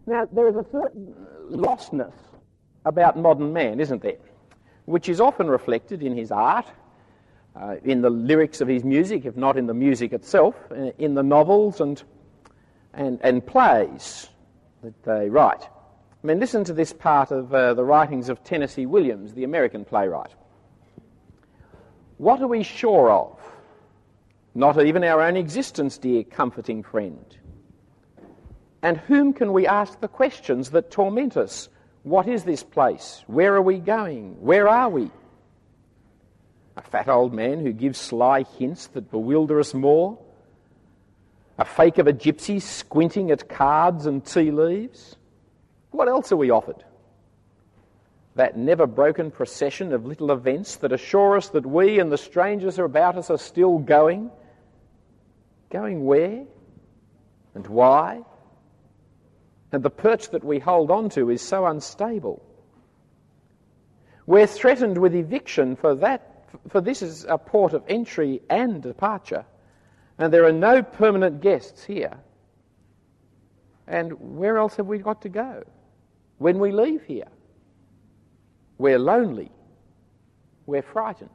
Now, there is a certain lostness about modern man, isn't there? Which is often reflected in his art, in the lyrics of his music, if not in the music itself, in the novels and plays that they write. I mean, listen to this part of the writings of Tennessee Williams, the American playwright. What are we sure of? Not even our own existence, dear comforting friend. And whom can we ask the questions that torment us? What is this place? Where are we going? Where are we? A fat old man who gives sly hints that bewilder us more? A fake of a gypsy squinting at cards and tea leaves? What else are we offered? That never-broken procession of little events that assure us that we and the strangers about us are still going? Going where? And why? And the perch that we hold on to is so unstable. We're threatened with eviction for this is a port of entry and departure, and there are no permanent guests here. And where else have we got to go when we leave here? We're lonely. We're frightened.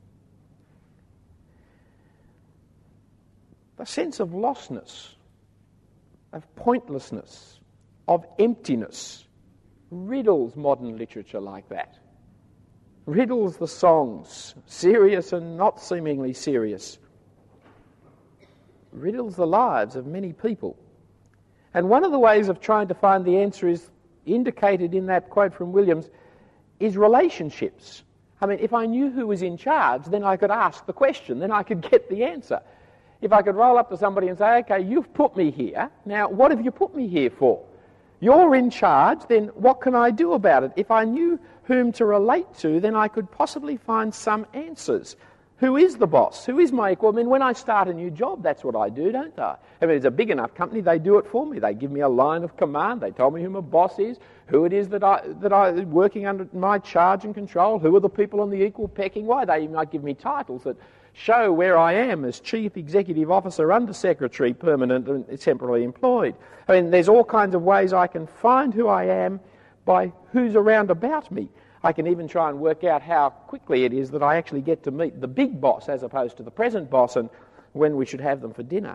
The sense of lostness, of pointlessness, of emptiness riddles modern literature like that. Riddles the songs, serious and not seemingly serious. Riddles the lives of many people. And one of the ways of trying to find the answer is indicated in that quote from Williams is relationships. I mean, if I knew who was in charge, then I could ask the question, then I could get the answer. If I could roll up to somebody and say, okay, you've put me here, now what have you put me here for? You're in charge, then what can I do about it? If I knew whom to relate to, then I could possibly find some answers. Who is the boss? Who is my equal? I mean, when I start a new job, that's what I do, don't I? I mean, it's a big enough company, they do it for me. They give me a line of command. They tell me who my boss is, who it is that I working under my charge and control, who are the people on the equal pecking. Why? They might give me titles that show where I am as Chief Executive Officer, Under Secretary, permanent and temporarily employed. I mean, there's all kinds of ways I can find who I am by who's around about me. I can even try and work out how quickly it is that I actually get to meet the big boss as opposed to the present boss and when we should have them for dinner.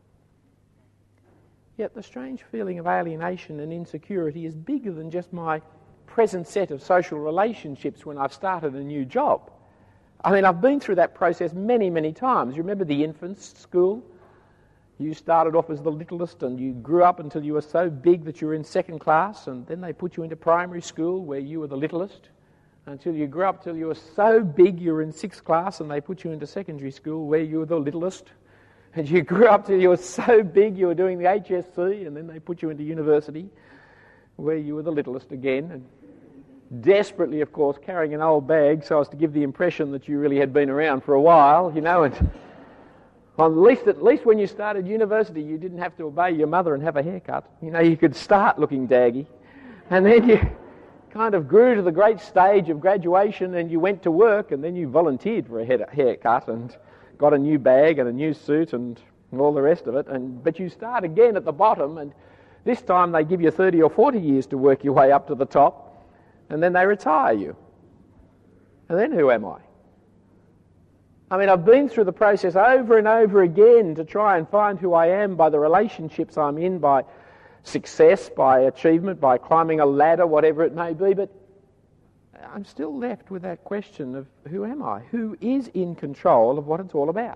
Yet the strange feeling of alienation and insecurity is bigger than just my present set of social relationships when I've started a new job. I mean, I've been through that process many, many times. You remember the infants' school? You started off as the littlest and you grew up until you were so big that you were in second class, and then they put you into primary school where you were the littlest until you grew up till you were so big you were in sixth class and they put you into secondary school where you were the littlest. And you grew up till you were so big you were doing the HSC, and then they put you into university where you were the littlest again. And desperately, of course, carrying an old bag so as to give the impression that you really had been around for a while, you know. And at least when you started university, you didn't have to obey your mother and have a haircut. You know, you could start looking daggy. And then you kind of grew to the great stage of graduation and you went to work, and then you volunteered for a haircut and got a new bag and a new suit and all the rest of it. But you start again at the bottom, and this time they give you 30 or 40 years to work your way up to the top, and then they retire you. And then who am I? I mean, I've been through the process over and over again to try and find who I am by the relationships I'm in, by success, by achievement, by climbing a ladder, whatever it may be, but I'm still left with that question of who am I? Who is in control of what it's all about?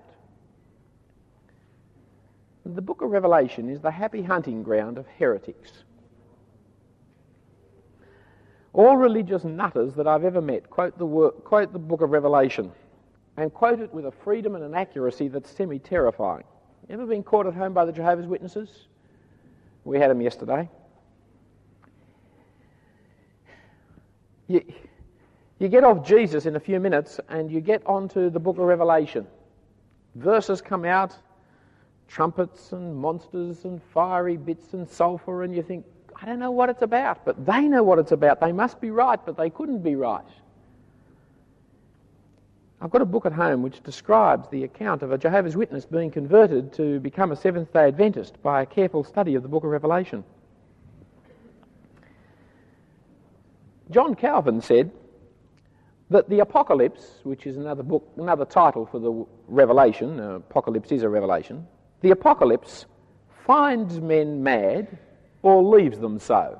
The book of Revelation is the happy hunting ground of heretics. All religious nutters that I've ever met quote the book of Revelation, and quote it with a freedom and an accuracy that's semi-terrifying. Ever been caught at home by the Jehovah's Witnesses? We had them yesterday. You get off Jesus in a few minutes and you get onto the book of Revelation. Verses come out, trumpets and monsters and fiery bits and sulphur, and you think, I don't know what it's about, but they know what it's about. They must be right, but they couldn't be right. I've got a book at home which describes the account of a Jehovah's Witness being converted to become a Seventh-day Adventist by a careful study of the book of Revelation. John Calvin said that the Apocalypse, which is another title for the Revelation, Apocalypse is a revelation, the Apocalypse finds men mad or leaves them so.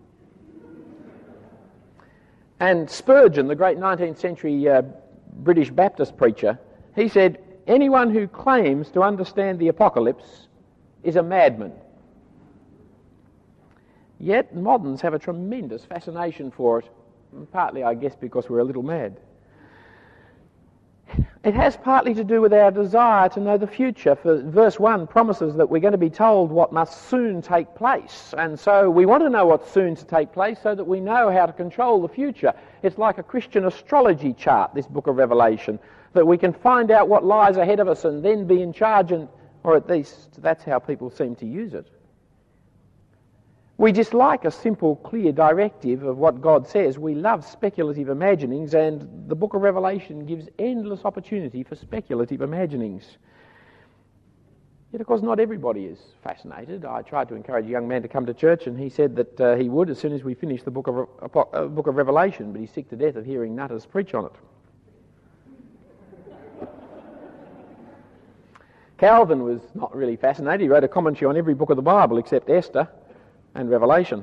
And Spurgeon, the great 19th century British Baptist preacher, he said, anyone who claims to understand the Apocalypse is a madman. Yet moderns have a tremendous fascination for it, partly, I guess, because we're a little mad. It has partly to do with our desire to know the future. For verse 1 promises that we're going to be told what must soon take place. And so we want to know what's soon to take place so that we know how to control the future. It's like a Christian astrology chart, this book of Revelation, that we can find out what lies ahead of us and then be in charge, or at least that's how people seem to use it. We dislike a simple, clear directive of what God says. We love speculative imaginings, and the book of Revelation gives endless opportunity for speculative imaginings. Yet, of course, not everybody is fascinated. I tried to encourage a young man to come to church, and he said that he would as soon as we finished the book of Revelation, but he's sick to death of hearing nutters preach on it. Calvin was not really fascinated. He wrote a commentary on every book of the Bible except Esther and Revelation.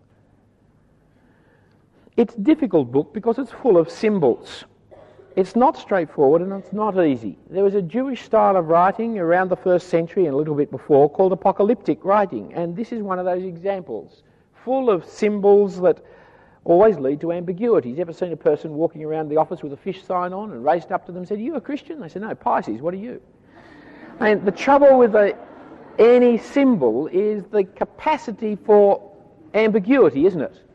It's a difficult book because it's full of symbols. It's not straightforward and it's not easy. There was a Jewish style of writing around the 1st century and a little bit before called apocalyptic writing, and this is one of those examples, full of symbols that always lead to ambiguities. Ever seen a person walking around the office with a fish sign on and raced up to them and said, "Are you a Christian?" They said, "No, Pisces, what are you?" And the trouble with any symbol is the capacity for ambiguity, isn't it?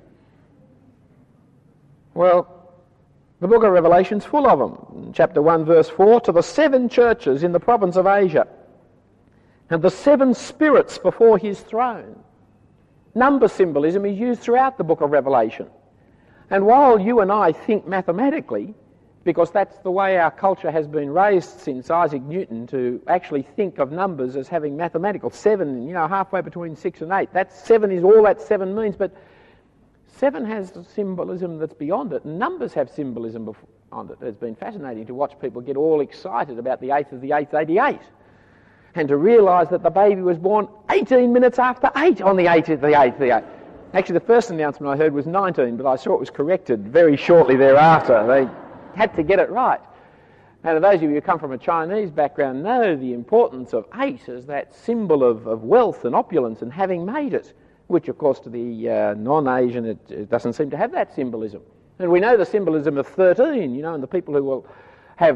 Well, the book of Revelation's full of them. Chapter 1, verse 4, to the 7 churches in the province of Asia, and the 7 spirits before his throne. Number symbolism is used throughout the book of Revelation. And while you and I think mathematically, because that's the way our culture has been raised since Isaac Newton, to actually think of numbers as having mathematical 7, halfway between 6 and 8. That 7 is all that 7 means, but 7 has symbolism that's beyond it. Numbers have symbolism beyond it. It's been fascinating to watch people get all excited about the 8th of the 8th, 88, and to realise that the baby was born 18 minutes after 8 on the 8th of the 8th, the 8th. Actually, the first announcement I heard was 19, but I saw it was corrected very shortly thereafter. They had to get it right. Now, those of you who come from a Chinese background know the importance of 8 as that symbol of wealth and opulence and having made it, which, of course, to the non-Asian, it doesn't seem to have that symbolism. And we know the symbolism of 13, and the people who will have,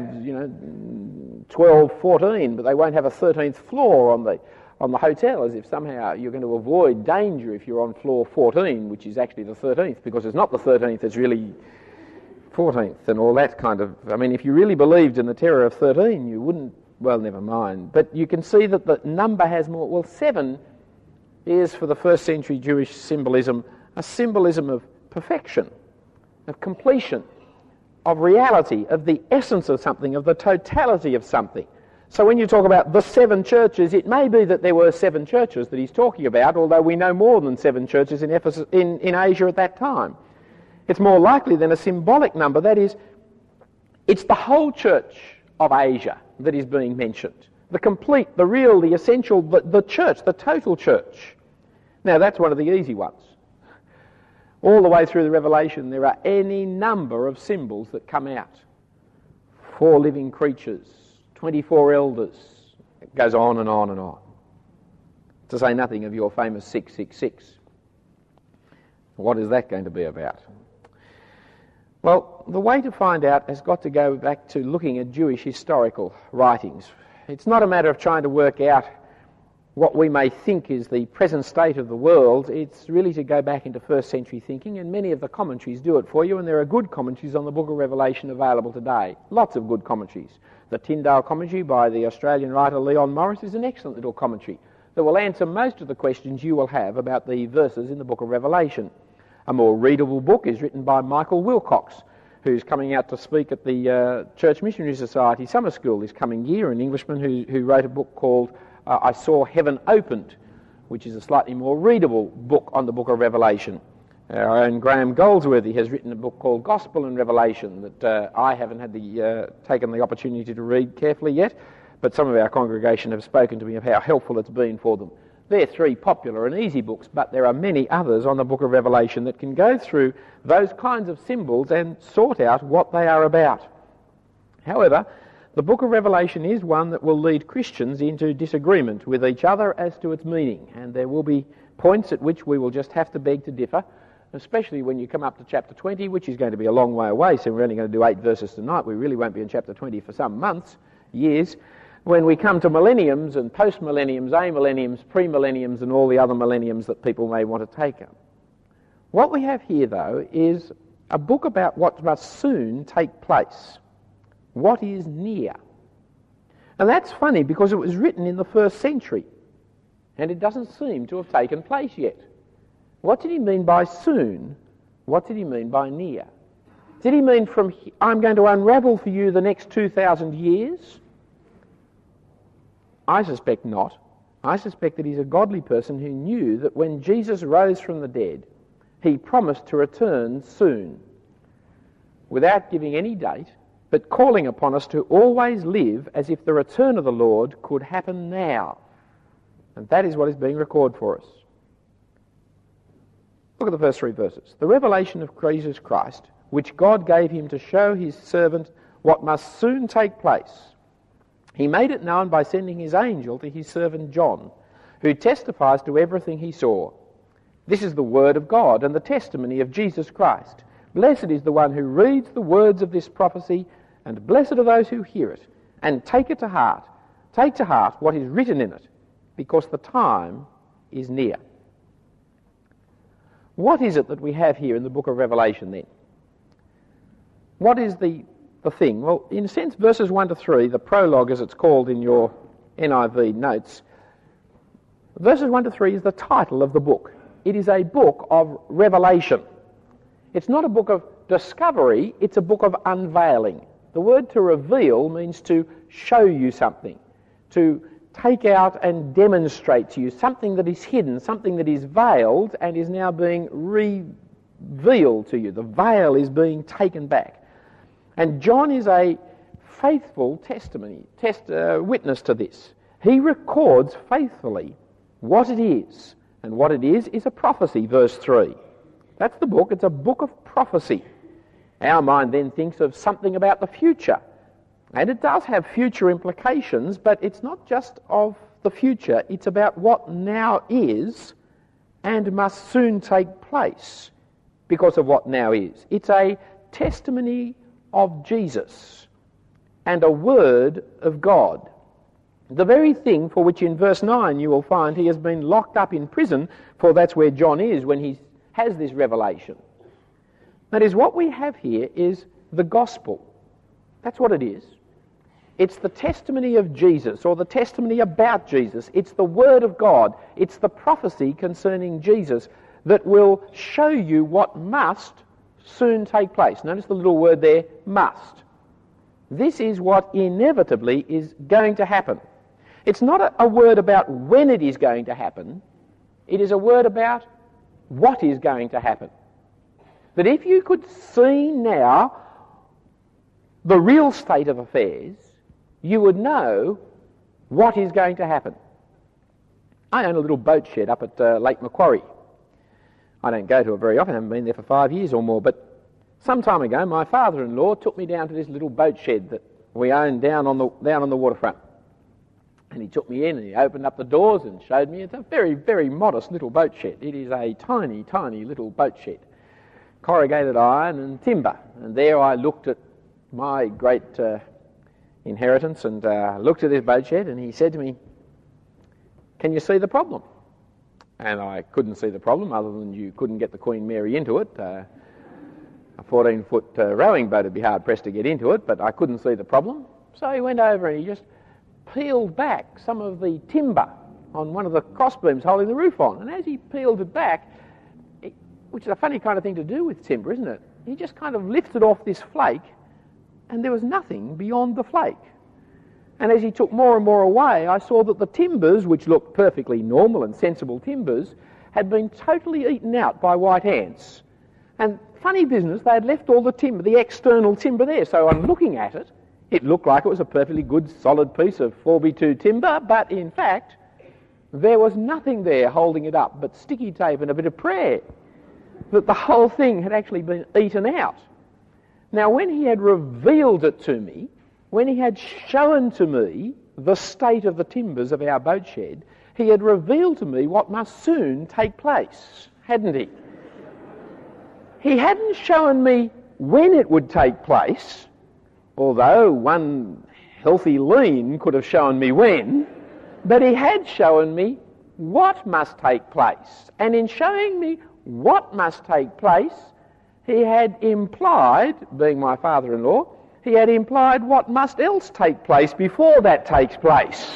12, 14, but they won't have a 13th floor on the hotel, as if somehow you're going to avoid danger if you're on floor 14, which is actually the 13th, because it's not the 13th, it's really 14th and all that kind of... if you really believed in the terror of 13, you wouldn't... Well, never mind. But you can see that the number has more... Well, 7 is, for the 1st century Jewish symbolism, a symbolism of perfection, of completion, of reality, of the essence of something, of the totality of something. So when you talk about the 7 churches, it may be that there were 7 churches that he's talking about, although we know more than 7 churches in Ephesus, in Asia at that time. It's more likely than a symbolic number. That is, it's the whole church of Asia that is being mentioned. The complete, the real, the essential, the church, the total church. Now, that's one of the easy ones. All the way through the Revelation, there are any number of symbols that come out. 4 living creatures, 24 elders. It goes on and on and on. To say nothing of your famous 666. What is that going to be about? Well, the way to find out has got to go back to looking at Jewish historical writings. It's not a matter of trying to work out what we may think is the present state of the world. It's really to go back into 1st century thinking, and many of the commentaries do it for you, and there are good commentaries on the book of Revelation available today. Lots of good commentaries. The Tyndale commentary by the Australian writer Leon Morris is an excellent little commentary that will answer most of the questions you will have about the verses in the book of Revelation. A more readable book is written by Michael Wilcox, who's coming out to speak at the Church Missionary Society Summer School this coming year, an Englishman who wrote a book called I Saw Heaven Opened, which is a slightly more readable book on the book of Revelation. Our own Graham Goldsworthy has written a book called Gospel and Revelation that I haven't had taken the opportunity to read carefully yet, but some of our congregation have spoken to me of how helpful it's been for them. They're three popular and easy books, but there are many others on the book of Revelation that can go through those kinds of symbols and sort out what they are about. However, the book of Revelation is one that will lead Christians into disagreement with each other as to its meaning, and there will be points at which we will just have to beg to differ, especially when you come up to chapter 20, which is going to be a long way away, so we're only going to do 8 verses tonight. We really won't be in chapter 20 for some months, years. When we come to millenniums and post-millenniums, amillenniums, pre-millenniums, and all the other millenniums that people may want to take up. What we have here, though, is a book about what must soon take place. What is near? And that's funny because it was written in the 1st century, and it doesn't seem to have taken place yet. What did he mean by soon? What did he mean by near? Did he mean from, I'm going to unravel for you the next 2,000 years? I suspect not. I suspect that he's a godly person who knew that when Jesus rose from the dead, he promised to return soon, without giving any date, but calling upon us to always live as if the return of the Lord could happen now. And that is what is being recorded for us. Look at the first 3 verses. The revelation of Jesus Christ, which God gave him to show his servant what must soon take place. He made it known by sending his angel to his servant John, who testifies to everything he saw. This is the word of God and the testimony of Jesus Christ. Blessed is the one who reads the words of this prophecy, and blessed are those who hear it and take it to heart. Take to heart what is written in it, because the time is near. What is it that we have here in the book of Revelation then? What is the thing? Well, in a sense, verses 1 to 3, the prologue as it's called in your NIV notes, verses 1 to 3 is the title of the book. It is a book of revelation. It's not a book of discovery, it's a book of unveiling. The word to reveal means to show you something, to take out and demonstrate to you something that is hidden, something that is veiled and is now being revealed to you. The veil is being taken back. And John is a faithful witness to this. He records faithfully what it is. And what it is a prophecy, verse 3. That's the book. It's a book of prophecy. Our mind then thinks of something about the future. And it does have future implications, but it's not just of the future. It's about what now is and must soon take place because of what now is. It's a testimony of Jesus and a word of God. The very thing for which in verse 9 you will find he has been locked up in prison, for that's where John is when he has this revelation. That is, what we have here is the gospel. That's what it is. It's the testimony of Jesus, or the testimony about Jesus. It's the word of God. It's the prophecy concerning Jesus that will show you what must soon take place. Notice the little word there, must. This is what inevitably is going to happen. It's not a word about when it is going to happen. It is a word about what is going to happen. That if you could see now the real state of affairs, you would know what is going to happen. I own a little boat shed up at Lake Macquarie. I don't go to it very often, I haven't been there for 5 years or more, but some time ago my father-in-law took me down to this little boat shed that we own down on the waterfront. And he took me in and he opened up the doors and showed me it's a very, very modest little boat shed. It is a tiny, tiny little boat shed. Corrugated iron and timber. And there I looked at my great inheritance and looked at this boat shed, and he said to me, "Can you see the problem?" And I couldn't see the problem other than you couldn't get the Queen Mary into it. A 14-foot rowing boat would be hard-pressed to get into it, but I couldn't see the problem. So he went over and he just peeled back some of the timber on one of the crossbeams holding the roof on. And as he peeled it back, which is a funny kind of thing to do with timber, isn't it? He just kind of lifted off this flake, and there was nothing beyond the flake. And as he took more and more away, I saw that the timbers, which looked perfectly normal and sensible timbers, had been totally eaten out by white ants. And funny business, they had left all the timber, the external timber there. So on looking at it, it looked like it was a perfectly good solid piece of 4x2 timber, but in fact, there was nothing there holding it up but sticky tape and a bit of prayer. That the whole thing had actually been eaten out. Now, when he had revealed it to me, when he had shown to me the state of the timbers of our boat shed, he had revealed to me what must soon take place, hadn't he? He hadn't shown me when it would take place, although one healthy lean could have shown me when, but he had shown me what must take place. And in showing me what must take place, he had implied, being my father-in-law, he had implied what must else take place before that takes place.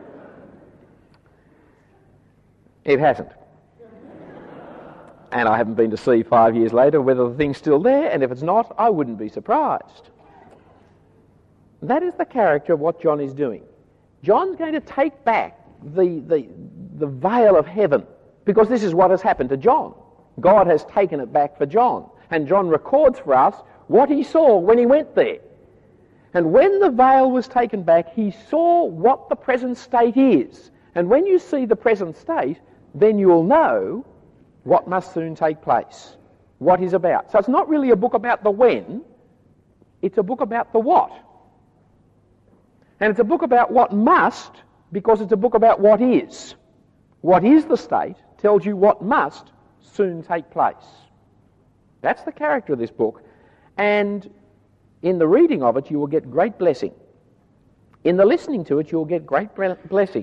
It hasn't. And I haven't been to see 5 years later whether the thing's still there, and if it's not, I wouldn't be surprised. That is the character of what John is doing. John's going to take back the veil of heaven, because this is what has happened to John. God has taken it back for John, and John records for us what he saw when he went there. And when the veil was taken back, he saw what the present state is. And when you see the present state, then you'll know what must soon take place, what he's about. So it's not really a book about the when, it's a book about the what. And it's a book about what must, because it's a book about what is. What is the state tells you what must soon take place. That's the character of this book, and in the reading of it you will get great blessing. In the listening to it you will get great blessing.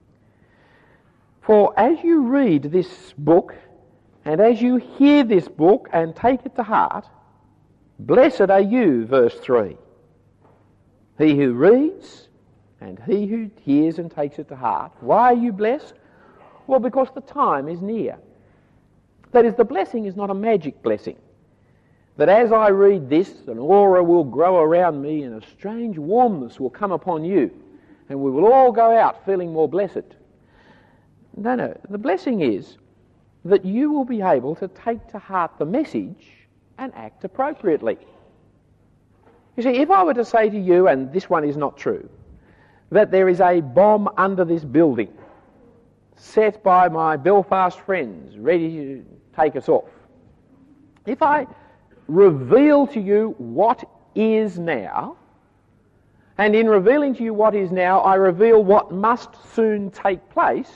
For as you read this book, and as you hear this book and take it to heart, blessed are you, verse 3. He who reads and he who hears and takes it to heart. Why are you blessed? Well, because the time is near. That is, the blessing is not a magic blessing. That as I read this, an aura will grow around me and a strange warmness will come upon you, and we will all go out feeling more blessed. No. The blessing is that you will be able to take to heart the message and act appropriately. You see, if I were to say to you, and this one is not true, that there is a bomb under this building set by my Belfast friends ready to take us off, if I reveal to you what is now, and in revealing to you what is now, I reveal what must soon take place,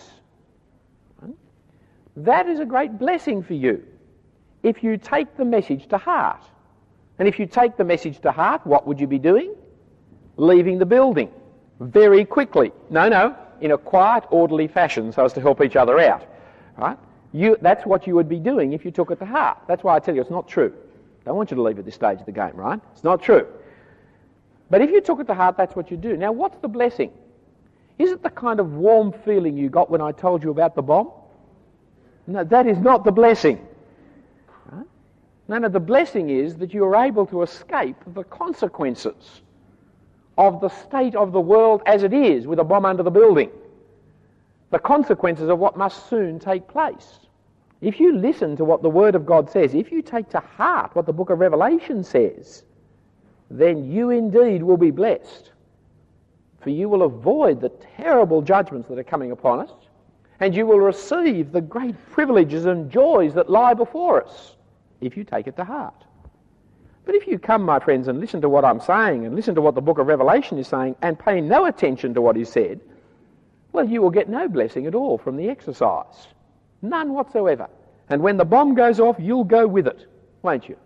that is a great blessing for you if you take the message to heart. And if you take the message to heart, what would you be doing? Leaving the building very quickly. No, in a quiet, orderly fashion so as to help each other out. Right? That's what you would be doing if you took it to heart. That's why I tell you it's not true. I don't want you to leave at this stage of the game, right? It's not true. But if you took it to heart, that's what you do. Now, what's the blessing? Is it the kind of warm feeling you got when I told you about the bomb? No, that is not the blessing. Right? No, the blessing is that you are able to escape the consequences of the state of the world as it is with a bomb under the building. The consequences of what must soon take place. If you listen to what the Word of God says, if you take to heart what the book of Revelation says, then you indeed will be blessed. For you will avoid the terrible judgments that are coming upon us, and you will receive the great privileges and joys that lie before us if you take it to heart. But if you come, my friends, and listen to what I'm saying and listen to what the book of Revelation is saying and pay no attention to what is said, well, you will get no blessing at all from the exercise. None whatsoever. And when the bomb goes off, you'll go with it, won't you?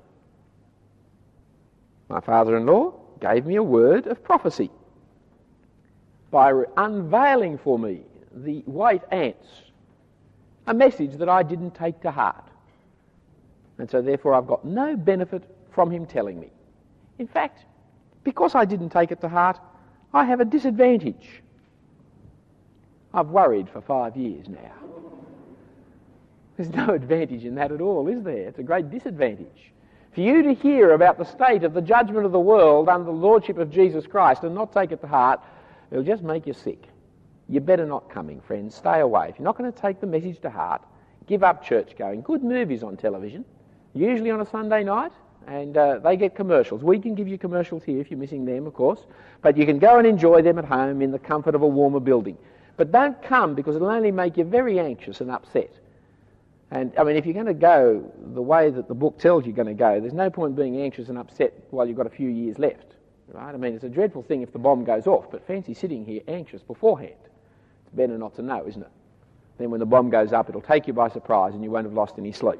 My father-in-law gave me a word of prophecy by unveiling for me the white ants, a message that I didn't take to heart. And so therefore I've got no benefit from him telling me. In fact, because I didn't take it to heart, I have a disadvantage. I've worried for 5 years now. There's no advantage in that at all, is there? It's a great disadvantage. For you to hear about the state of the judgment of the world under the lordship of Jesus Christ and not take it to heart, it'll just make you sick. You better not coming, friends. Stay away. If you're not going to take the message to heart, give up church going. Good movies on television, usually on a Sunday night, and they get commercials. We can give you commercials here if you're missing them, of course, but you can go and enjoy them at home in the comfort of a warmer building. But don't come, because it'll only make you very anxious and upset. And, I mean, if you're going to go the way that the book tells you're going to go, there's no point being anxious and upset while you've got a few years left, right? I mean, it's a dreadful thing if the bomb goes off, but fancy sitting here anxious beforehand. It's better not to know, isn't it? Then when the bomb goes up, it'll take you by surprise and you won't have lost any sleep.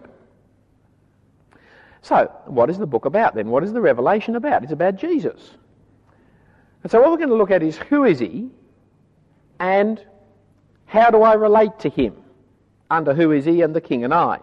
So, what is the book about then? What is the revelation about? It's about Jesus. And so what we're going to look at is, who is he, and how do I relate to him under who is he and the King and I?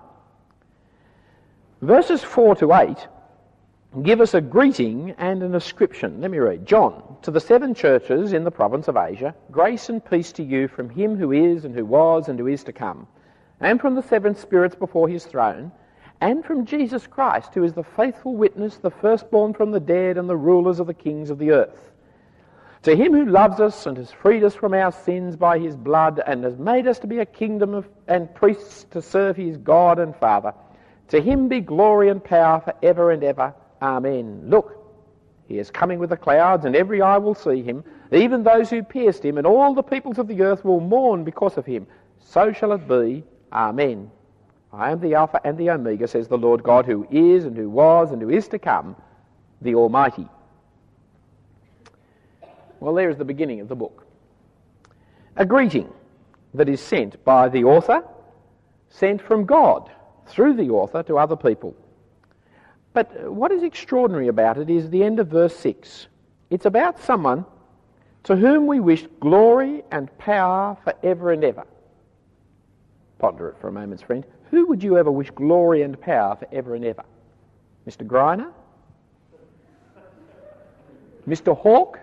Verses 4 to 8 give us a greeting and an ascription. Let me read. John, to the 7 churches in the province of Asia, grace and peace to you from him who is and who was and who is to come, and from the 7 spirits before his throne, and from Jesus Christ, who is the faithful witness, the firstborn from the dead, and the rulers of the kings of the earth. To him who loves us and has freed us from our sins by his blood, and has made us to be a kingdom and priests to serve his God and Father, to him be glory and power for ever and ever. Amen. Look, he is coming with the clouds, and every eye will see him, even those who pierced him, and all the peoples of the earth will mourn because of him. So shall it be. Amen. I am the Alpha and the Omega, says the Lord God, who is and who was and who is to come, the Almighty. Well, there is the beginning of the book. A greeting that is sent by the author, sent from God through the author to other people. But what is extraordinary about it is the end of verse 6. It's about someone to whom we wish glory and power forever and ever. Ponder it for a moment, friend. Who would you ever wish glory and power forever and ever? Mr. Greiner? Mr. Hawke?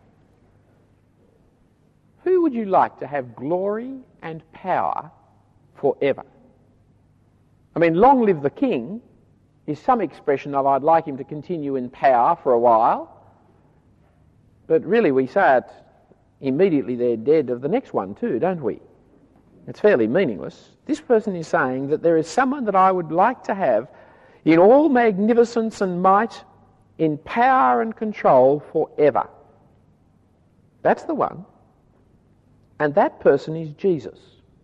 Who would you like to have glory and power forever? I mean, long live the king is some expression of I'd like him to continue in power for a while, but really we say it immediately they're dead of the next one too, don't we? It's fairly meaningless. This person is saying that there is someone that I would like to have in all magnificence and might, in power and control forever. That's the one. And that person is Jesus.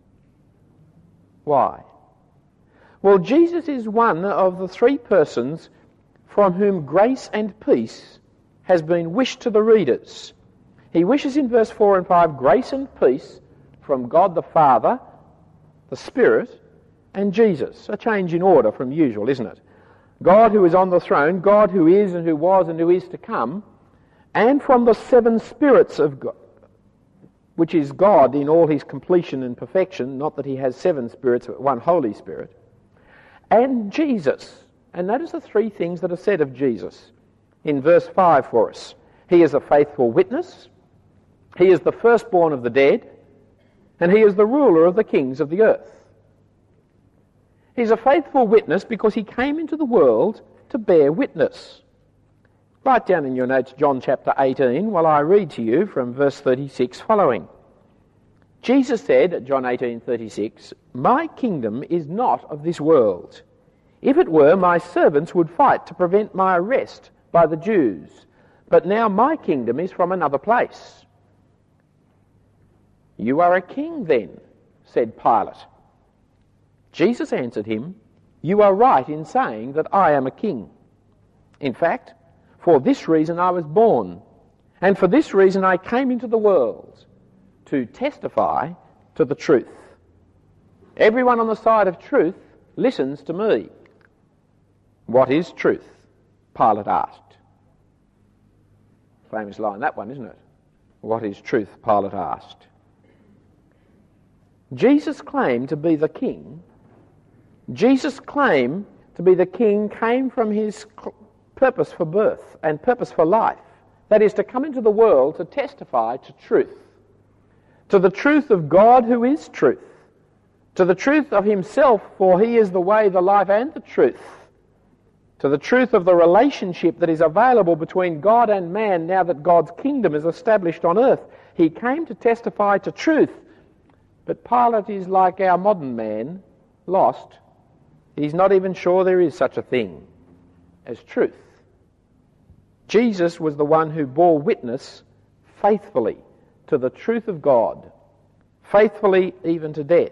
Why? Well, Jesus is one of the 3 persons from whom grace and peace has been wished to the readers. He wishes in verse 4 and 5 grace and peace from God the Father, the Spirit, and Jesus. A change in order from usual, isn't it? God who is on the throne, God who is and who was and who is to come, and from the 7 spirits of God, which is God in all his completion and perfection, not that he has 7 spirits, but one Holy Spirit, and Jesus. And notice the 3 things that are said of Jesus in verse 5 for us. He is a faithful witness, he is the firstborn of the dead, and he is the ruler of the kings of the earth. He's a faithful witness because he came into the world to bear witness. Write down in your notes John chapter 18 while I read to you from verse 36 following. Jesus said at John 18:36, "My kingdom is not of this world. If it were, my servants would fight to prevent my arrest by the Jews. But now my kingdom is from another place." "You are a king then," said Pilate. Jesus answered him, "You are right in saying that I am a king. In fact, for this reason I was born, and for this reason I came into the world, to testify to the truth. Everyone on the side of truth listens to me." "What is truth?" Pilate asked. Famous line, that one, isn't it? "What is truth?" Pilate asked. Jesus' claim to be the king, Jesus' claim to be the king came from his purpose for birth and purpose for life. That is, to come into the world to testify to truth. To the truth of God who is truth. To the truth of himself, for he is the way, the life and the truth. To the truth of the relationship that is available between God and man now that God's kingdom is established on earth. He came to testify to truth. But Pilate is like our modern man lost. He's not even sure there is such a thing as truth. Jesus was the one who bore witness faithfully to the truth of God, faithfully even to death.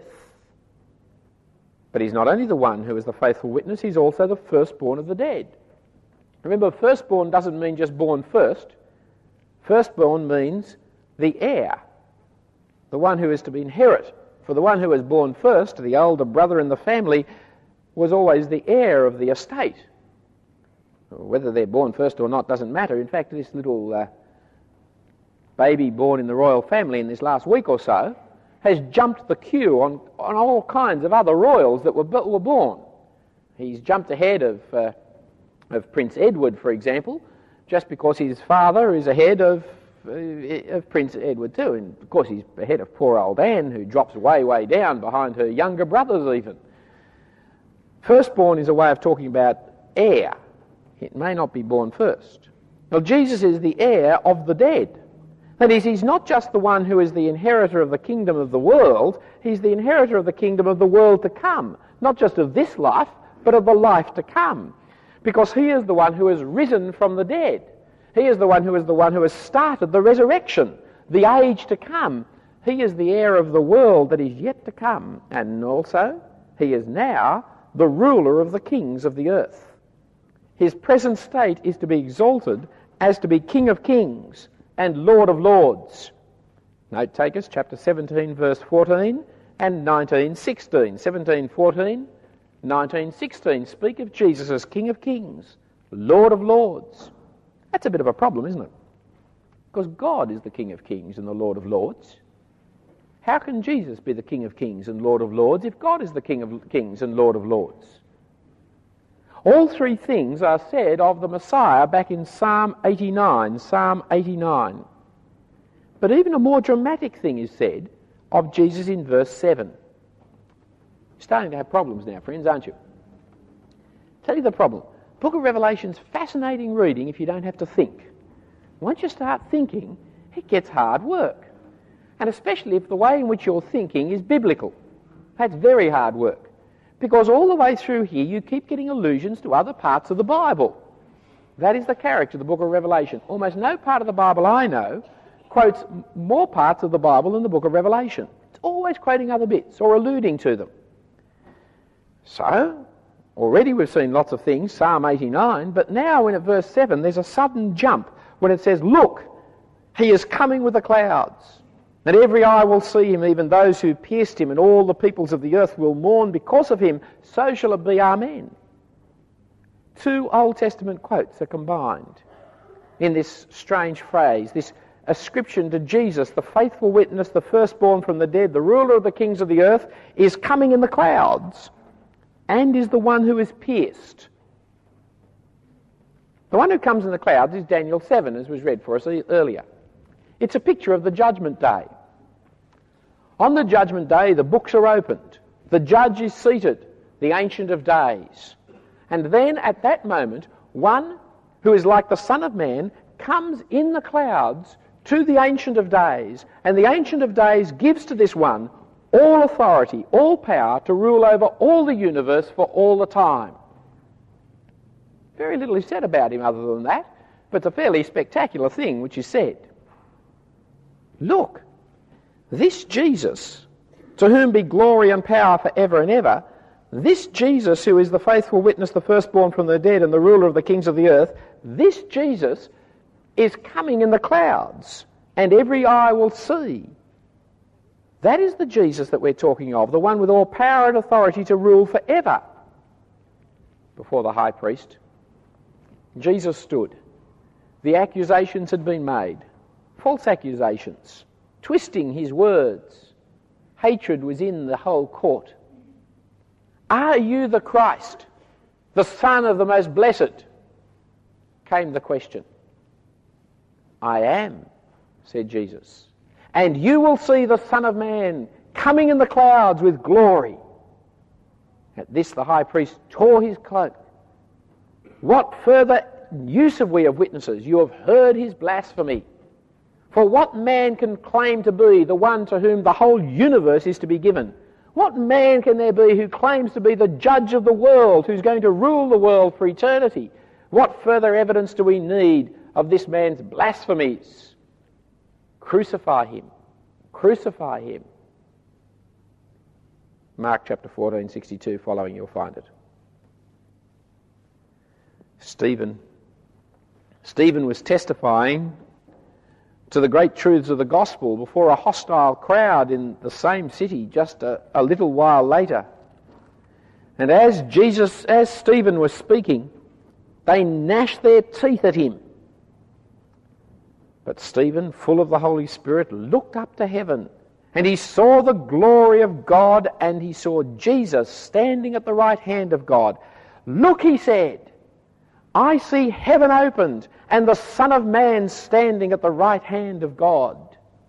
But he's not only the one who is the faithful witness, he's also the firstborn of the dead. Remember, firstborn doesn't mean just born first. Firstborn means the heir, the one who is to inherit. For the one who was born first, the older brother in the family, was always the heir of the estate. Whether they're born first or not doesn't matter. In fact, this little baby born in the royal family in this last week or so has jumped the queue on all kinds of other royals that were born. He's jumped ahead of Prince Edward, for example, just because his father is ahead of Prince Edward too. And of course he's ahead of poor old Anne, who drops way, way down behind her younger brothers even. Firstborn is a way of talking about heir. It may not be born first. Well, Jesus is the heir of the dead. That is, he's not just the one who is the inheritor of the kingdom of the world, he's the inheritor of the kingdom of the world to come. Not just of this life, but of the life to come. Because he is the one who has risen from the dead. He is the one who has started the resurrection, the age to come. He is the heir of the world that is yet to come. And also, he is now the ruler of the kings of the earth. His present state is to be exalted as to be King of Kings and Lord of Lords. Note takers, chapter 17, verse 14 and 19:16. 17:14, 19:16 speak of Jesus as King of Kings, Lord of Lords. That's a bit of a problem, isn't it? Because God is the King of Kings and the Lord of Lords. How can Jesus be the King of Kings and Lord of Lords if God is the King of Kings and Lord of Lords? All three things are said of the Messiah back in Psalm 89. Psalm 89. But even a more dramatic thing is said of Jesus in verse 7. You're starting to have problems now, friends, aren't you? Tell you the problem. Book of Revelation's fascinating reading if you don't have to think. Once you start thinking, it gets hard work. And especially if the way in which you're thinking is biblical. That's very hard work. Because all the way through here you keep getting allusions to other parts of the Bible. That is the character of the book of Revelation. Almost no part of the Bible I know quotes more parts of the Bible than the book of Revelation. It's always quoting other bits or alluding to them. So, already we've seen lots of things, Psalm 89, but now in verse 7 there's a sudden jump when it says, "Look, he is coming with the clouds. That every eye will see him, even those who pierced him, and all the peoples of the earth will mourn because of him. So shall it be, Amen." Two Old Testament quotes are combined in this strange phrase, this ascription to Jesus, the faithful witness, the firstborn from the dead, the ruler of the kings of the earth, is coming in the clouds and is the one who is pierced. The one who comes in the clouds is Daniel 7, as was read for us earlier. It's a picture of the judgment day. On the judgment day, the books are opened. The judge is seated, the Ancient of Days. And then at that moment, one who is like the Son of Man comes in the clouds to the Ancient of Days. And the Ancient of Days gives to this one all authority, all power to rule over all the universe for all the time. Very little is said about him other than that, but it's a fairly spectacular thing which is said. Look, this Jesus, to whom be glory and power forever and ever, this Jesus who is the faithful witness, the firstborn from the dead and the ruler of the kings of the earth, this Jesus is coming in the clouds and every eye will see. That is the Jesus that we're talking of, the one with all power and authority to rule forever. Before the high priest, Jesus stood. The accusations had been made. False accusations, twisting his words. Hatred was in the whole court. "Are you the Christ, the Son of the Most Blessed?" came the question. "I am," said Jesus. "And you will see the Son of Man coming in the clouds with glory." At this the high priest tore his cloak. "What further use have we of witnesses? You have heard his blasphemy. For what man can claim to be the one to whom the whole universe is to be given, What man can there be who claims to be the judge of the world, who's going to rule the world for eternity? What further evidence do we need of this man's blasphemies? Crucify him. Crucify him. Mark chapter 14, 62 following, you'll find it. Stephen was testifying to the great truths of the gospel before a hostile crowd in the same city just a little while later. And as Stephen was speaking, they gnashed their teeth at him. But Stephen, full of the Holy Spirit, looked up to heaven, and he saw the glory of God, and he saw Jesus standing at the right hand of God. "Look," he said, "I see heaven opened, and the Son of Man standing at the right hand of God."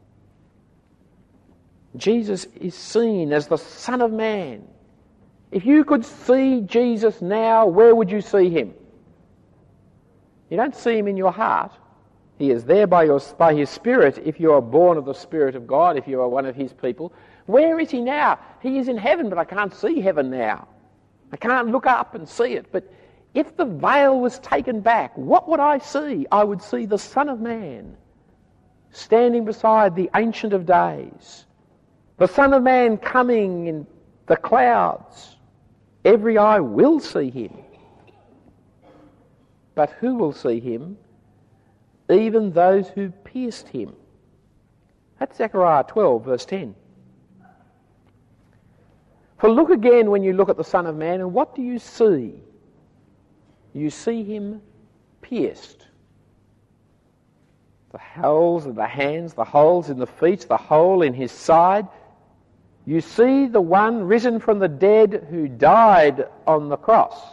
Jesus is seen as the Son of Man. If you could see Jesus now, where would you see him? You don't see him in your heart. He is there by his Spirit if you are born of the Spirit of God, if you are one of his people. Where is he now? He is in heaven, but I can't see heaven now. I can't look up and see it. But if the veil was taken back, what would I see? I would see the Son of Man standing beside the Ancient of Days. The Son of Man coming in the clouds. Every eye will see him. But who will see him? Even those who pierced him. That's Zechariah 12, verse 10. For look again when you look at the Son of Man, and what do you see? You see him pierced. The holes in the hands, the holes in the feet, the hole in his side. You see the one risen from the dead who died on the cross.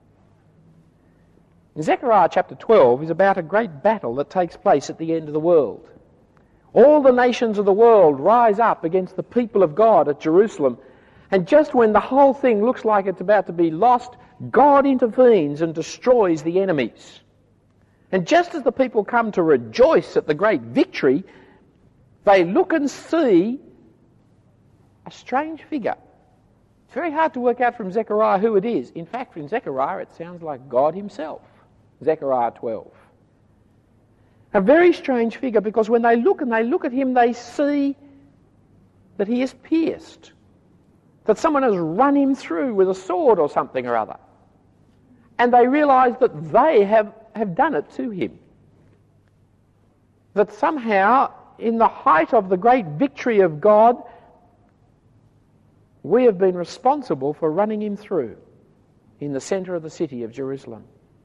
Zechariah chapter 12 is about a great battle that takes place at the end of the world. All the nations of the world rise up against the people of God at Jerusalem, and just when the whole thing looks like it's about to be lost, God intervenes and destroys the enemies. And just as the people come to rejoice at the great victory, they look and see a strange figure. It's very hard to work out from Zechariah who it is. In fact, from Zechariah it sounds like God himself. Zechariah 12. A very strange figure, because when they look at him, they see that he is pierced, that someone has run him through with a sword or something or other. And they realise that they have done it to him. That somehow, in the height of the great victory of God, we have been responsible for running him through in the centre of the city of Jerusalem.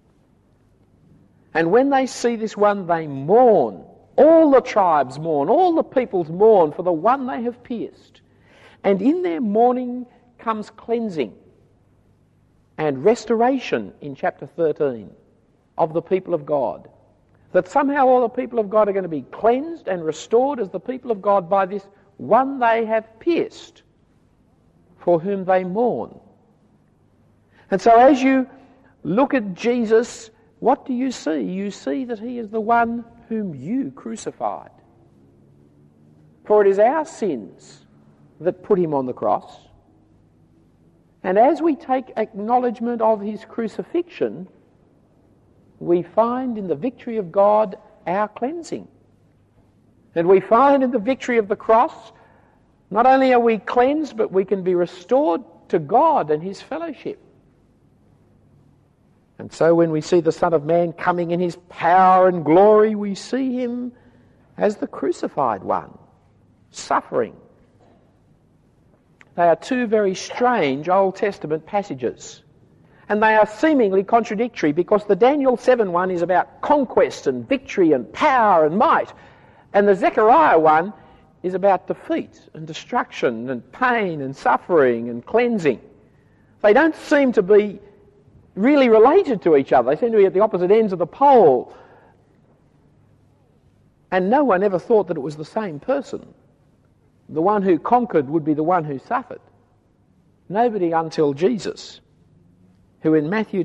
And when they see this one, they mourn. All the tribes mourn, all the peoples mourn for the one they have pierced. And in their mourning comes cleansing and restoration in chapter 13 of the people of God. That somehow all the people of God are going to be cleansed and restored as the people of God by this one they have pierced, for whom they mourn. And so as you look at Jesus, what do you see? You see that he is the one whom you crucified. For it is our sins that put him on the cross. And as we take acknowledgement of his crucifixion, we find in the victory of God our cleansing. And we find in the victory of the cross, not only are we cleansed, but we can be restored to God and his fellowship. And so when we see the Son of Man coming in his power and glory, we see him as the crucified one, suffering. They are two very strange Old Testament passages. And they are seemingly contradictory, because the Daniel 7 one is about conquest and victory and power and might. And the Zechariah one is about defeat and destruction and pain and suffering and cleansing. They don't seem to be really related to each other. They seem to be at the opposite ends of the pole. And no one ever thought that it was the same person. The one who conquered would be the one who suffered. Nobody until Jesus, who in Matthew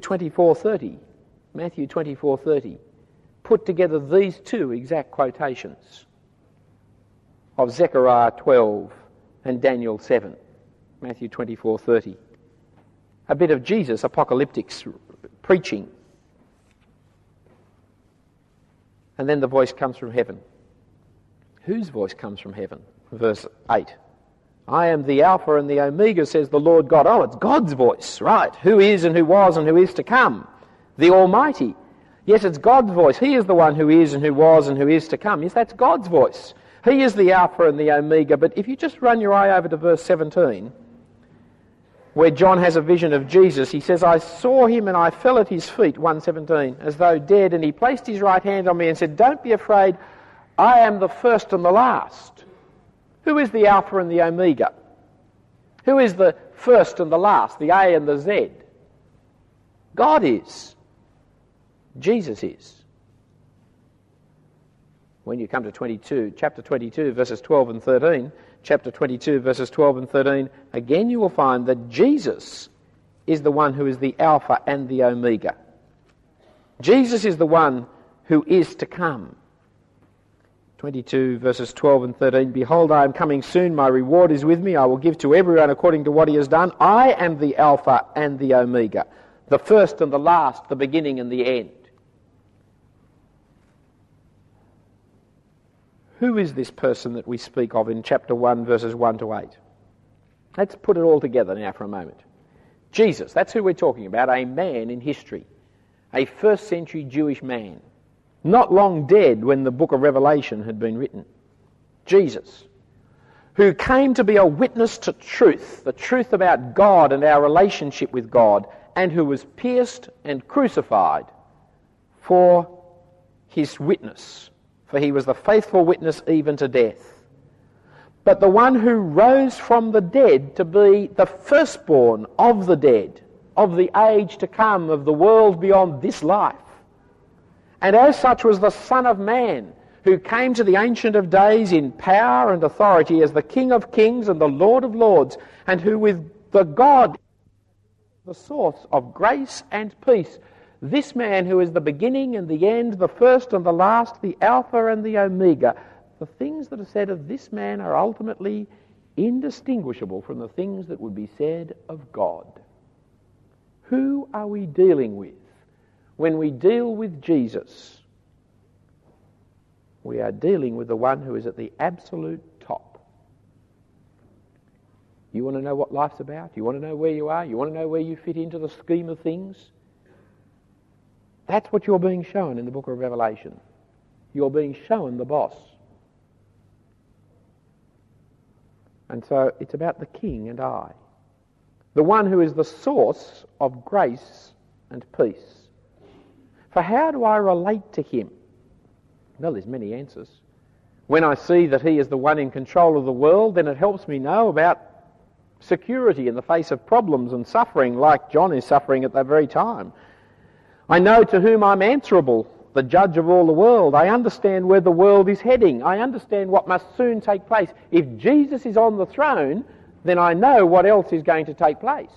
24:30, put together these two exact quotations of Zechariah 12 and Daniel 7. Matthew 24:30. A bit of Jesus apocalyptic preaching. And then the voice comes from heaven. Whose voice comes from heaven? Verse 8. I am the Alpha and the Omega, says the Lord God. Oh, it's God's voice, right? Who is and who was and who is to come. The Almighty. Yes, it's God's voice. He is the one who is and who was and who is to come. Yes, that's God's voice. He is the Alpha and the Omega. But if you just run your eye over to verse 17, where John has a vision of Jesus, he says, I saw him and I fell at his feet, 1:17, as though dead, and he placed his right hand on me and said, don't be afraid, I am the first and the last. Who is the Alpha and the Omega? Who is the first and the last, the A and the Z? God is. Jesus is. When you come to chapter 22, verses 12 and 13, chapter 22, verses 12 and 13, again you will find that Jesus is the one who is the Alpha and the Omega. Jesus is the one who is to come. 22, verses 12 and 13, behold, I am coming soon, my reward is with me, I will give to everyone according to what he has done. I am the Alpha and the Omega, the first and the last, the beginning and the end. Who is this person that we speak of in chapter 1, verses 1 to 8? Let's put it all together now for a moment. Jesus, that's who we're talking about, a man in history, a first century Jewish man, not long dead when the book of Revelation had been written. Jesus, who came to be a witness to truth, the truth about God and our relationship with God, and who was pierced and crucified for his witness. For he was the faithful witness even to death. But the one who rose from the dead to be the firstborn of the dead, of the age to come, of the world beyond this life. And as such was the Son of Man, who came to the Ancient of Days in power and authority as the King of Kings and the Lord of Lords, and who with the God, the source of grace and peace, this man who is the beginning and the end, the first and the last, the Alpha and the Omega, the things that are said of this man are ultimately indistinguishable from the things that would be said of God. Who are we dealing with when we deal with Jesus? We are dealing with the one who is at the absolute top. You want to know what life's about? You want to know where you are? You want to know where you fit into the scheme of things? That's what you're being shown in the book of Revelation. You're being shown the boss. And so it's about the King and I, the one who is the source of grace and peace. For how do I relate to him? Well, there's many answers. When I see that he is the one in control of the world, then it helps me know about security in the face of problems and suffering like John is suffering at that very time. I know to whom I'm answerable, the judge of all the world. I understand where the world is heading. I understand what must soon take place. If Jesus is on the throne, then I know what else is going to take place.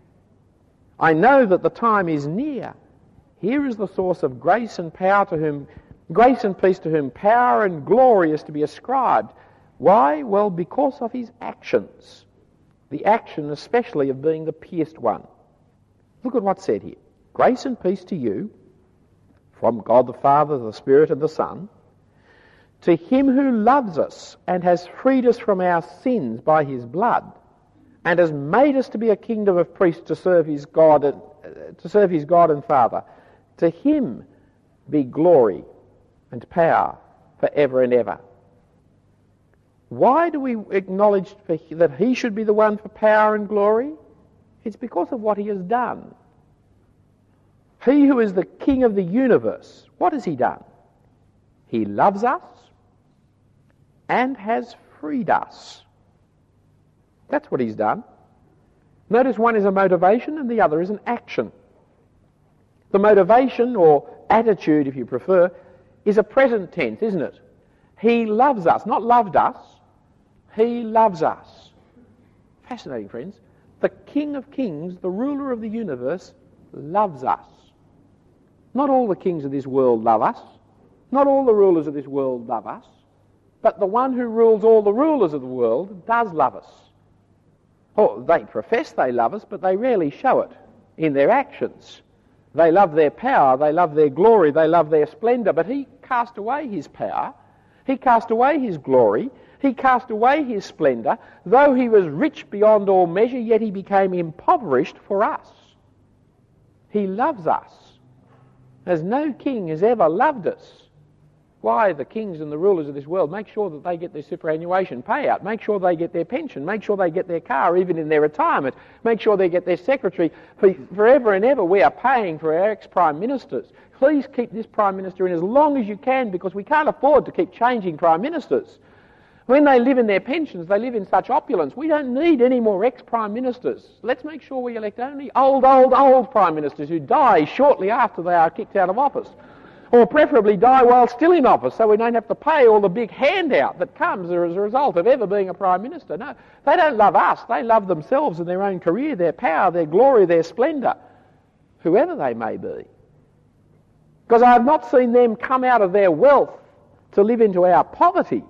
I know that the time is near. Here is the source of grace and power to whom, grace and peace to whom power and glory is to be ascribed. Why? Well, because of his actions. The action especially of being the pierced one. Look at what's said here. Grace and peace to you, from God the Father, the Spirit and the Son, to him who loves us and has freed us from our sins by his blood, and has made us to be a kingdom of priests to serve his God and Father. To him be glory and power forever and ever. Why do we acknowledge that he should be the one for power and glory? It's because of what he has done. He who is the King of the universe, what has he done? He loves us and has freed us. That's what he's done. Notice one is a motivation and the other is an action. The motivation, or attitude if you prefer, is a present tense, isn't it? He loves us, not loved us. He loves us. Fascinating, friends. The King of Kings, the ruler of the universe, loves us. Not all the kings of this world love us. Not all the rulers of this world love us. But the one who rules all the rulers of the world does love us. Oh, they profess they love us, but they rarely show it in their actions. They love their power, they love their glory, they love their splendour, but he cast away his power, he cast away his glory, he cast away his splendour. Though he was rich beyond all measure, yet he became impoverished for us. He loves us as no king has ever loved us. Why the kings and the rulers of this world make sure that they get their superannuation payout, make sure they get their pension, make sure they get their car even in their retirement, make sure they get their secretary. Forever and ever we are paying for our ex-prime ministers. Please keep this prime minister in as long as you can, because we can't afford to keep changing prime ministers. When they live in their pensions, they live in such opulence. We don't need any more ex-prime ministers. Let's make sure we elect only old prime ministers who die shortly after they are kicked out of office. Or preferably die while still in office, so we don't have to pay all the big handout that comes as a result of ever being a prime minister. No, they don't love us. They love themselves and their own career, their power, their glory, their splendour, whoever they may be. Because I have not seen them come out of their wealth to live into our poverty.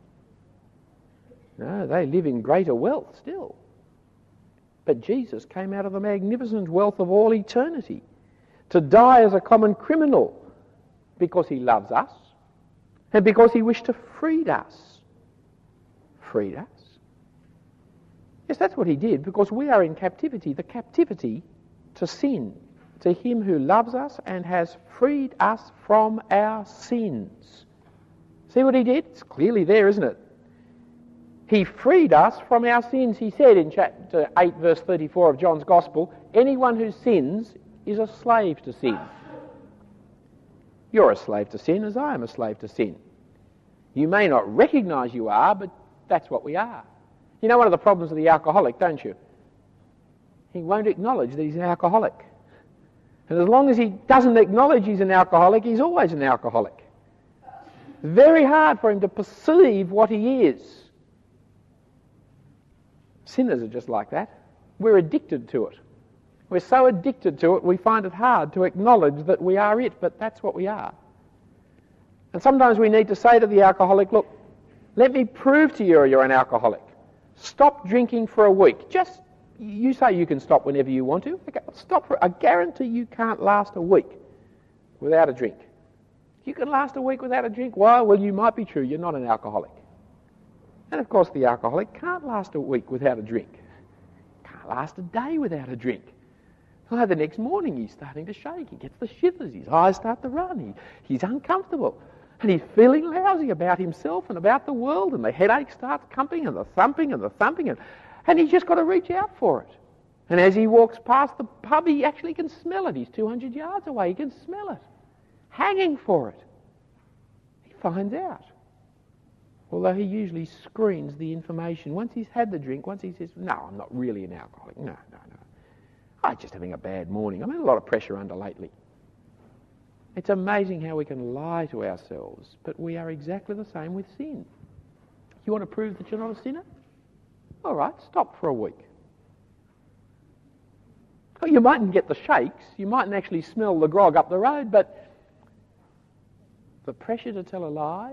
No, they live in greater wealth still. But Jesus came out of the magnificent wealth of all eternity to die as a common criminal, because he loves us and because he wished to free us. Freed us? Yes, that's what he did, because we are in captivity, the captivity to sin, to him who loves us and has freed us from our sins. See what he did? It's clearly there, isn't it? He freed us from our sins. He said in chapter 8, verse 34 of John's Gospel, anyone who sins is a slave to sin. You're a slave to sin as I am a slave to sin. You may not recognise you are, but that's what we are. You know one of the problems of the alcoholic, don't you? He won't acknowledge that he's an alcoholic. And as long as he doesn't acknowledge he's an alcoholic, he's always an alcoholic. Very hard for him to perceive what he is. Sinners are just like that. We're addicted to it. We're so addicted to it, we find it hard to acknowledge that we are it, but that's what we are. And sometimes we need to say to the alcoholic, look, let me prove to you you're an alcoholic. Stop drinking for a week. You say you can stop whenever you want to. Okay, stop. I guarantee you can't last a week without a drink. You can last a week without a drink. Why? Well, you might be true. You're not an alcoholic. And of course, the alcoholic can't last a week without a drink. Can't last a day without a drink. Oh, the next morning he's starting to shake, he gets the shivers, his eyes start to run, he's uncomfortable, and he's feeling lousy about himself and about the world, and the headache starts coming and the thumping and the thumping, and he's just got to reach out for it. And as he walks past the pub, he actually can smell it. He's 200 yards away, he can smell it, hanging for it. He finds out. Although he usually screens the information. Once he's had the drink, once he says, no, I'm not really an alcoholic, no. I'm just having a bad morning. I'm in a lot of pressure under lately. It's amazing how we can lie to ourselves, but we are exactly the same with sin. You want to prove that you're not a sinner? All right, stop for a week. Oh, you mightn't get the shakes, you mightn't actually smell the grog up the road, but the pressure to tell a lie,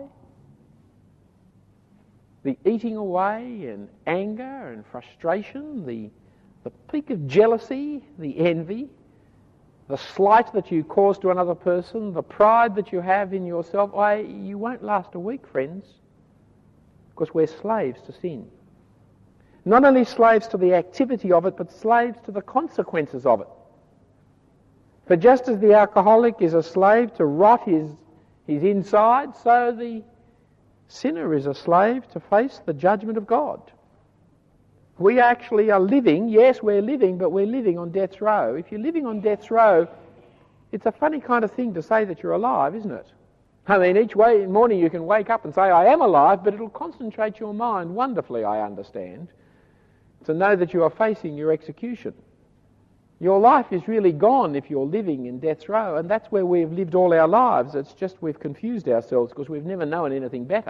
the eating away and anger and frustration, the peak of jealousy, the envy, the slight that you cause to another person, the pride that you have in yourself, you won't last a week, friends, because we're slaves to sin. Not only slaves to the activity of it, but slaves to the consequences of it. For just as the alcoholic is a slave to rot his inside, so the sinner is a slave to face the judgment of God. We actually are living, yes, we're living, but we're living on death's row. If you're living on death's row, it's a funny kind of thing to say that you're alive, isn't it? I mean, each morning you can wake up and say, I am alive, but it'll concentrate your mind wonderfully, I understand, to know that you are facing your execution. Your life is really gone if you're living in death's row, and that's where we've lived all our lives. It's just we've confused ourselves because we've never known anything better.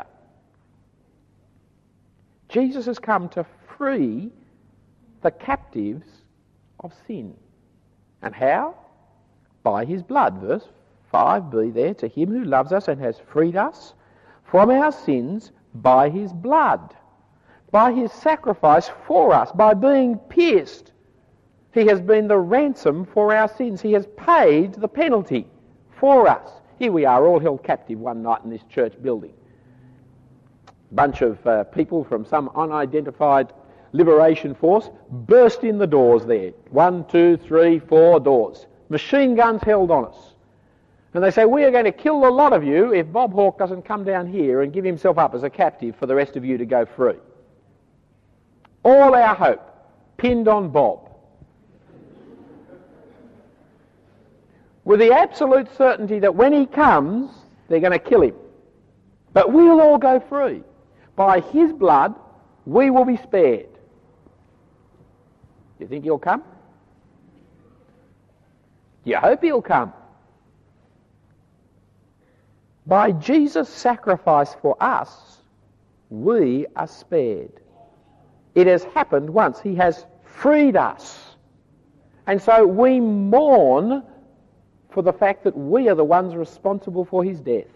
Jesus has come to free the captives of sin. And how? By his blood. Verse 5b there, to him who loves us and has freed us from our sins by his blood. by his sacrifice for us, by being pierced. He has been the ransom for our sins. He has paid the penalty for us. Here we are, all held captive one night in this church building. A bunch of people from some unidentified liberation force burst in the doors there. 1, 2, 3, 4 doors. Machine guns held on us. And they say, we are going to kill the lot of you if Bob Hawke doesn't come down here and give himself up as a captive for the rest of you to go free. All our hope pinned on Bob. With the absolute certainty that when he comes, they're going to kill him. But we'll all go free. By his blood, we will be spared. Do you think he'll come? Do you hope he'll come? By Jesus' sacrifice for us, we are spared. It has happened once. He has freed us. And so we mourn for the fact that we are the ones responsible for his death.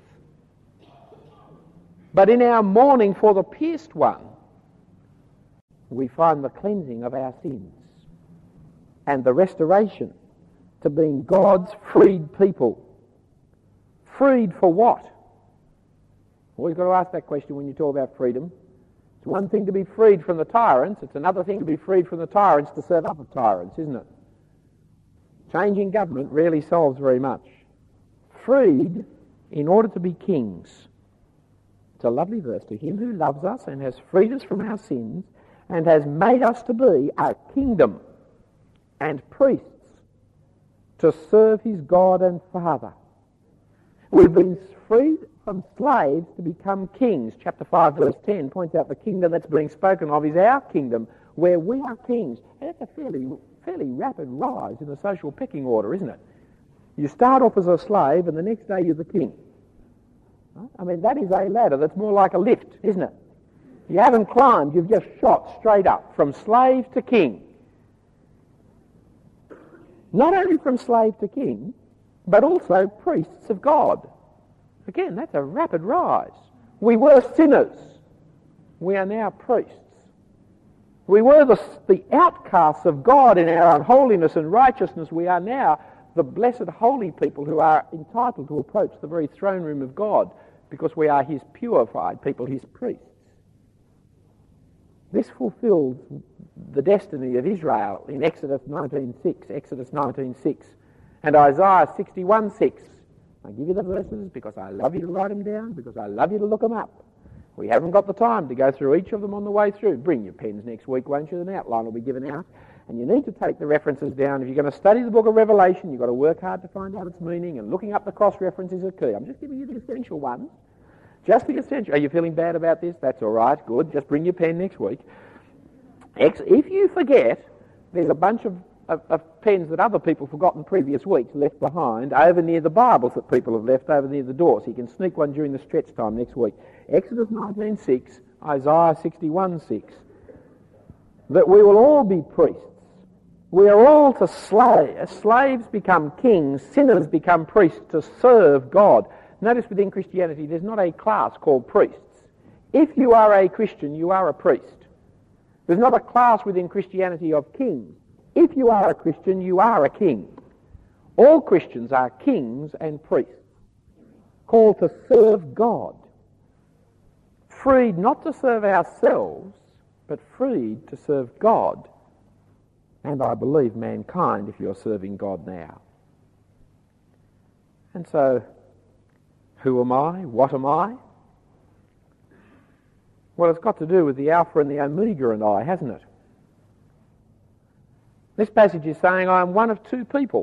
But in our mourning for the pierced one, we find the cleansing of our sins and the restoration to being God's freed people. Freed for what? Always got to ask that question when you talk about freedom. It's one thing to be freed from the tyrants, it's another thing to be freed from the tyrants to serve other tyrants, isn't it? Changing government rarely solves very much. Freed in order to be kings. It's a lovely verse. To him who loves us and has freed us from our sins and has made us to be a kingdom and priests to serve his God and Father. We've been freed from slaves to become kings. Chapter 5 verse 10 points out the kingdom that's being spoken of is our kingdom, where we are kings. And that's a fairly rapid rise in the social pecking order, isn't it? You start off as a slave and the next day you're the king. I mean, that is a ladder that's more like a lift, isn't it? You haven't climbed, you've just shot straight up from slave to king. Not only from slave to king, but also priests of God. Again, that's a rapid rise. We were sinners. We are now priests. We were the outcasts of God in our unholiness and righteousness. We are now the blessed holy people who are entitled to approach the very throne room of God because we are his purified people, his priests. This fulfills the destiny of Israel in Exodus 19:6 and Isaiah 61:6. I give you the verses because I love you to write them down, because I love you to look them up. We haven't got the time to go through each of them on the way through. Bring your pens next week, won't you? An outline will be given out. And you need to take the references down. If you're going to study the book of Revelation, you've got to work hard to find out its meaning, and looking up the cross-references is key. I'm just giving you the essential ones. Just the essential. Are you feeling bad about this? That's all right. Good. Just bring your pen next week. If you forget, there's a bunch of pens that other people forgot in previous weeks left behind over near the Bibles that people have left over near the door. So you can sneak one during the stretch time next week. Exodus 19:6, Isaiah 61:6. That we will all be priests. We are all to slay. As slaves become kings, sinners become priests to serve God. Notice within Christianity there's not a class called priests. If you are a Christian, you are a priest. There's not a class within Christianity of kings. If you are a Christian, you are a king. All Christians are kings and priests, called to serve God. Freed not to serve ourselves, but freed to serve God. And I believe mankind if you're serving God now. And so, who am I? What am I? Well, it's got to do with the Alpha and the Omega and I, hasn't it? This passage is saying I am one of two people.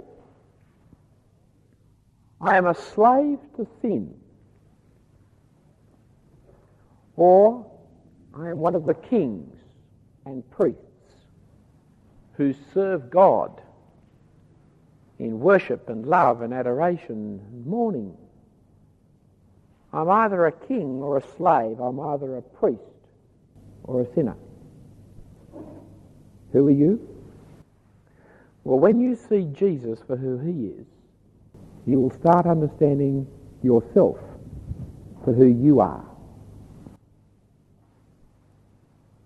I am a slave to sin, or I am one of the kings and priests who serve God in worship and love and adoration and mourning. I'm either a king or a slave. I'm either a priest or a sinner. Who are you? Well, when you see Jesus for who he is, you will start understanding yourself for who you are.